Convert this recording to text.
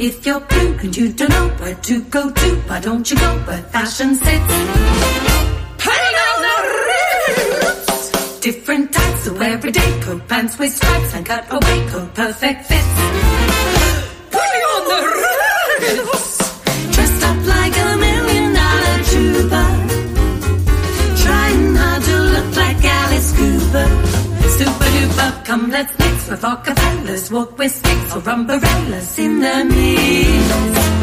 If you're blue and you don't know where to go to, why don't you go where fashion sits? Putting on the roots. Different types of everyday coat, pants with stripes and cutaway coat, perfect fits. Putting on the roots. Dressed up like $1 million trooper, trying hard to look like Alice Cooper. Super duper, come let's mix with Rockefellers, walk with sticks or umbrellas in the mix.